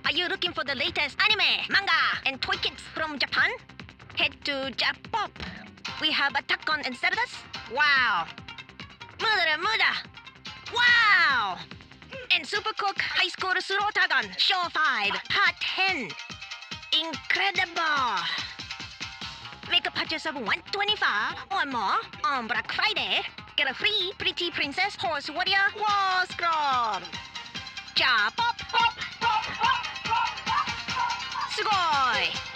Are you looking for the latest anime, manga, and toy kits from Japan? Head to Japop. We have Attack on Enceladus. Wow. Murder, Murder. Wow. And Super Cook High School Surotagon Show 5 Part 10. Incredible. Make a purchase of $125 or more on Black Friday. Get a free Pretty Princess Horse Warrior Wall Scroll. Japop. すごい